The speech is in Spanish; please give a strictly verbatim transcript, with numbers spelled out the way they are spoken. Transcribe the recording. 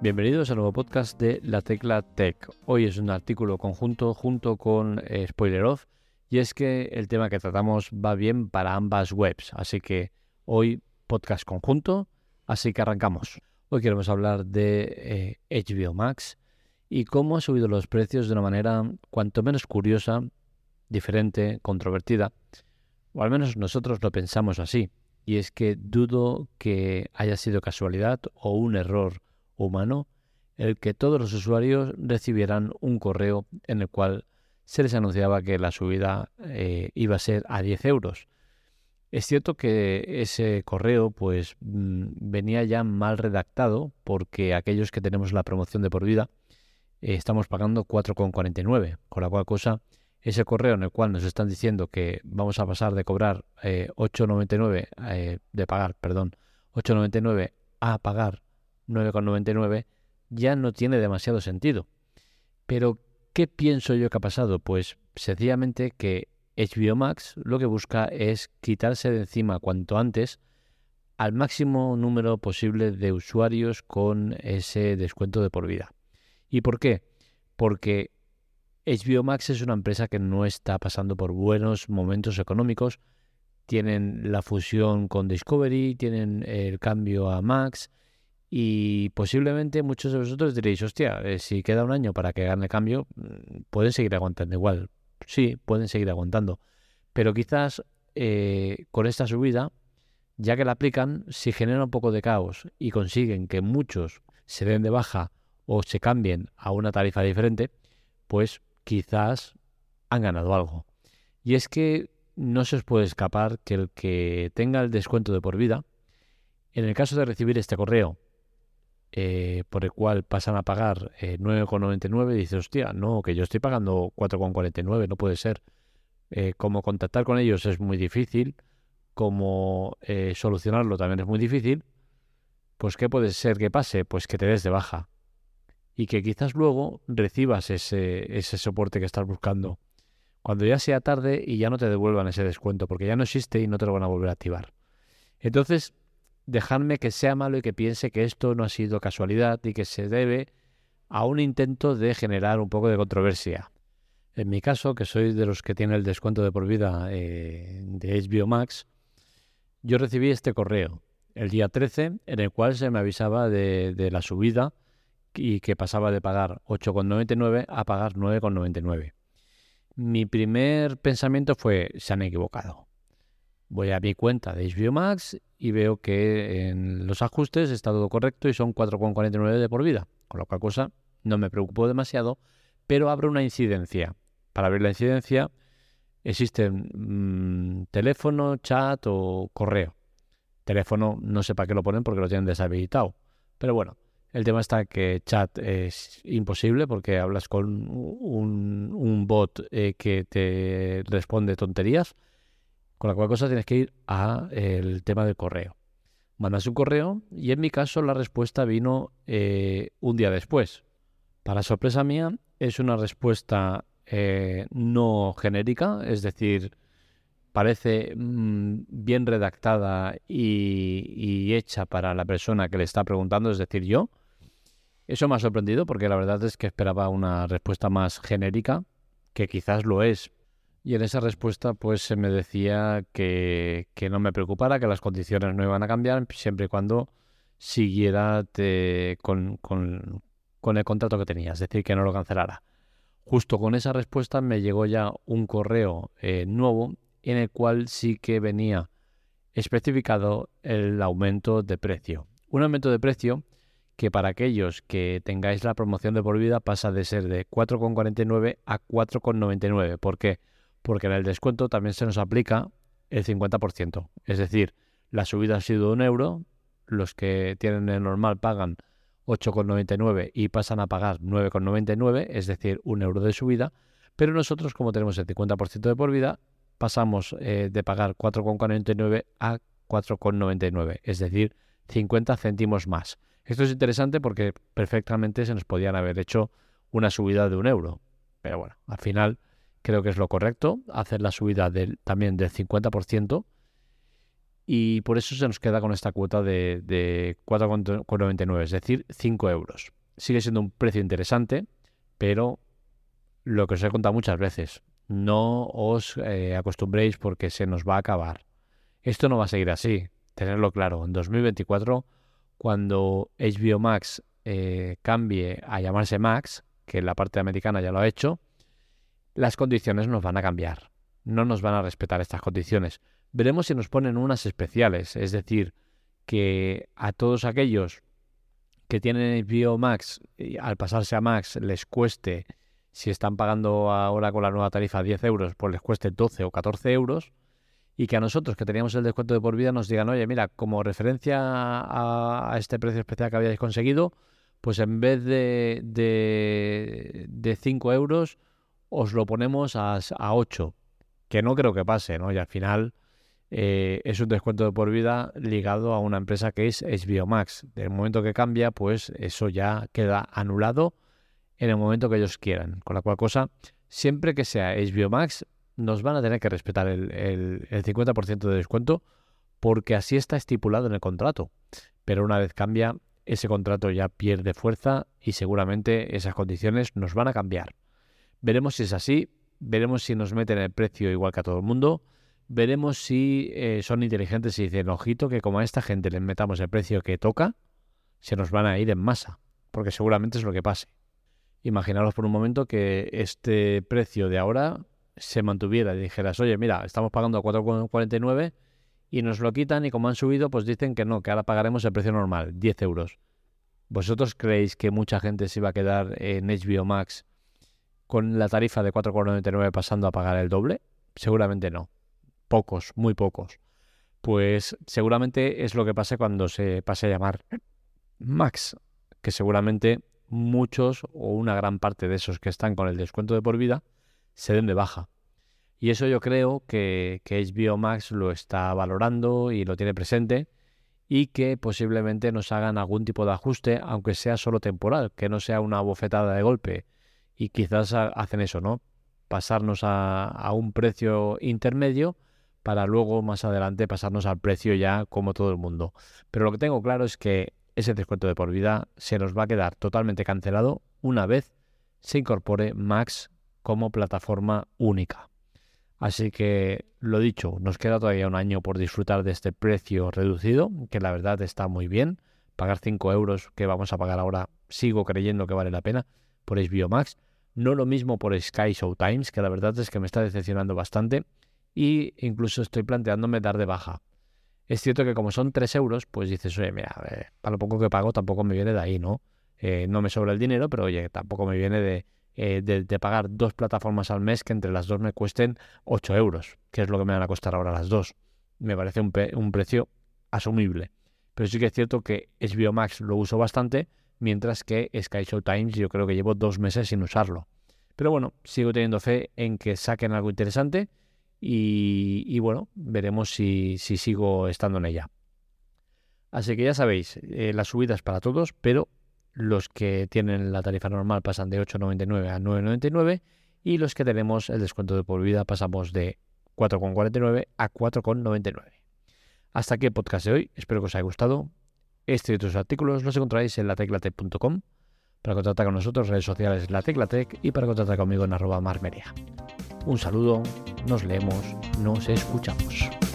Bienvenidos al nuevo podcast de La Tecla Tech. Hoy es un artículo conjunto junto con eh, Spoiler Off, y es que el tema que tratamos va bien para ambas webs, así que hoy podcast conjunto, así que arrancamos. Hoy queremos hablar de eh, H B O Max y cómo ha subido los precios de una manera cuanto menos curiosa, diferente, controvertida, o al menos nosotros lo pensamos así, y es que dudo que haya sido casualidad o un error humano el que todos los usuarios recibieran un correo en el cual se les anunciaba que la subida eh, iba a ser a diez euros. Es cierto que ese correo pues mmm, venía ya mal redactado, porque aquellos que tenemos la promoción de por vida eh, estamos pagando cuatro con cuarenta y nueve, con la cual cosa ese correo en el cual nos están diciendo que vamos a pasar de cobrar eh, ocho con noventa y nueve eh, de pagar, perdón, ocho con noventa y nueve a pagar nueve con noventa y nueve, ya no tiene demasiado sentido. Pero, ¿qué pienso yo que ha pasado? Pues sencillamente que H B O Max lo que busca es quitarse de encima cuanto antes al máximo número posible de usuarios con ese descuento de por vida. ¿Y por qué? Porque H B O Max es una empresa que no está pasando por buenos momentos económicos. Tienen la fusión con Discovery, tienen el cambio a Max, y posiblemente muchos de vosotros diréis, hostia, eh, si queda un año para que gane el cambio, pueden seguir aguantando igual. Sí, pueden seguir aguantando. Pero quizás eh, con esta subida, ya que la aplican, si genera un poco de caos y consiguen que muchos se den de baja o se cambien a una tarifa diferente, pues quizás han ganado algo. Y es que no se os puede escapar que el que tenga el descuento de por vida, en el caso de recibir este correo, Eh, por el cual pasan a pagar eh, nueve con noventa y nueve, y dices, hostia, no, que yo estoy pagando cuatro con cuarenta y nueve, no puede ser. Eh, como contactar con ellos es muy difícil, como eh, solucionarlo también es muy difícil, pues ¿qué puede ser que pase? Pues que te des de baja y que quizás luego recibas ese, ese soporte que estás buscando cuando ya sea tarde y ya no te devuelvan ese descuento, porque ya no existe y no te lo van a volver a activar. Entonces, dejadme que sea malo y que piense que esto no ha sido casualidad y que se debe a un intento de generar un poco de controversia. En mi caso, que soy de los que tiene el descuento de por vida eh, de H B O Max, yo recibí este correo el día trece, en el cual se me avisaba de, de la subida y que pasaba de pagar ocho con noventa y nueve a pagar nueve con noventa y nueve. Mi primer pensamiento fue, se han equivocado. Voy a mi cuenta de H B O Max y veo que en los ajustes está todo correcto y son cuatro con cuarenta y nueve de por vida, con lo cual cosa no me preocupó demasiado, pero abro una incidencia. Para abrir la incidencia existen mmm, teléfono, chat o correo. Teléfono no sé para qué lo ponen porque lo tienen deshabilitado, pero bueno, el tema está que chat es imposible porque hablas con un, un bot eh, que te responde tonterías. Con la cual cosa tienes que ir a el tema del correo. Mandas un correo y en mi caso la respuesta vino eh, un día después. Para sorpresa mía es una respuesta eh, no genérica, es decir, parece mmm, bien redactada y, y hecha para la persona que le está preguntando, es decir, yo. Eso me ha sorprendido porque la verdad es que esperaba una respuesta más genérica, que quizás lo es. Y en esa respuesta pues se me decía que, que no me preocupara, que las condiciones no iban a cambiar siempre y cuando siguiera te, con, con, con el contrato que tenía, es decir, que no lo cancelara. Justo con esa respuesta me llegó ya un correo eh, nuevo en el cual sí que venía especificado el aumento de precio. Un aumento de precio que para aquellos que tengáis la promoción de por vida pasa de ser de cuatro con cuarenta y nueve a cuatro con noventa y nueve. ¿Por qué? Porque en el descuento también se nos aplica el cincuenta por ciento. Es decir, la subida ha sido de un euro, los que tienen el normal pagan ocho con noventa y nueve y pasan a pagar nueve con noventa y nueve, es decir, un euro de subida, pero nosotros, como tenemos el cincuenta por ciento de por vida, pasamos eh, de pagar cuatro con cuarenta y nueve a cuatro con noventa y nueve, es decir, cincuenta céntimos más. Esto es interesante porque perfectamente se nos podían haber hecho una subida de un euro, pero bueno, al final creo que es lo correcto hacer la subida del, también del cincuenta por ciento y por eso se nos queda con esta cuota de, de cuatro con noventa y nueve, es decir, cinco euros. Sigue siendo un precio interesante, pero lo que os he contado muchas veces, no os eh, acostumbréis porque se nos va a acabar. Esto no va a seguir así, tenerlo claro. En dos mil veinticuatro, cuando H B O Max eh, cambie a llamarse Max, que la parte americana ya lo ha hecho, las condiciones nos van a cambiar. No nos van a respetar estas condiciones. Veremos si nos ponen unas especiales, es decir, que a todos aquellos que tienen H B O Max, y al pasarse a Max les cueste, si están pagando ahora con la nueva tarifa diez euros, pues les cueste doce o catorce euros, y que a nosotros que teníamos el descuento de por vida nos digan, oye, mira, como referencia a, a este precio especial que habíais conseguido, pues en vez de, de, de cinco euros, os lo ponemos a, a ocho, que no creo que pase, ¿no? Y al final eh, es un descuento de por vida ligado a una empresa que es H B O Max. Del momento que cambia, pues eso ya queda anulado en el momento que ellos quieran. Con la cual cosa, siempre que sea H B O Max, nos van a tener que respetar el, el, el cincuenta por ciento de descuento, porque así está estipulado en el contrato. Pero una vez cambia, ese contrato ya pierde fuerza y seguramente esas condiciones nos van a cambiar. Veremos si es así, veremos si nos meten el precio igual que a todo el mundo, veremos si eh, son inteligentes y dicen, ojito, que como a esta gente les metamos el precio que toca, se nos van a ir en masa, porque seguramente es lo que pase. Imaginaros por un momento que este precio de ahora se mantuviera y dijeras, oye, mira, estamos pagando a cuatro con cuarenta y nueve y nos lo quitan y como han subido, pues dicen que no, que ahora pagaremos el precio normal, diez euros. ¿Vosotros creéis que mucha gente se iba a quedar en H B O Max con la tarifa de cuatro con noventa y nueve pasando a pagar el doble? Seguramente no. Pocos, muy pocos. Pues seguramente es lo que pase cuando se pase a llamar Max, que seguramente muchos o una gran parte de esos que están con el descuento de por vida se den de baja. Y eso yo creo que, que H B O Max lo está valorando y lo tiene presente, y que posiblemente nos hagan algún tipo de ajuste, aunque sea solo temporal, que no sea una bofetada de golpe. Y quizás hacen eso, ¿no? Pasarnos a, a un precio intermedio para luego más adelante pasarnos al precio ya como todo el mundo. Pero lo que tengo claro es que ese descuento de por vida se nos va a quedar totalmente cancelado una vez se incorpore Max como plataforma única. Así que, lo dicho, nos queda todavía un año por disfrutar de este precio reducido, que la verdad está muy bien. Pagar cinco euros que vamos a pagar ahora, sigo creyendo que vale la pena por H B O Max. No lo mismo por Sky Showtimes, que la verdad es que me está decepcionando bastante, y incluso estoy planteándome dar de baja. Es cierto que como son tres euros, pues dices, oye, mira, eh, para lo poco que pago tampoco me viene de ahí, ¿no? Eh, no me sobra el dinero, pero oye, tampoco me viene de, eh, de, de pagar dos plataformas al mes que entre las dos me cuesten ocho euros, que es lo que me van a costar ahora las dos. Me parece un, pe- un precio asumible. Pero sí que es cierto que H B O Max lo uso bastante, mientras que Sky Showtimes yo creo que llevo dos meses sin usarlo. Pero bueno, sigo teniendo fe en que saquen algo interesante y, y bueno, veremos si, si sigo estando en ella. Así que ya sabéis, eh, la subida es para todos, pero los que tienen la tarifa normal pasan de ocho con noventa y nueve a nueve con noventa y nueve y los que tenemos el descuento de por vida pasamos de cuatro con cuarenta y nueve a cuatro con noventa y nueve. Hasta aquí el podcast de hoy, espero que os haya gustado. Este y otros artículos los encontráis en la tecla tech punto com. Para contactar con nosotros, redes sociales La Tecla Tech, y para contactar conmigo en arroba marmeria. Un saludo, nos leemos, nos escuchamos.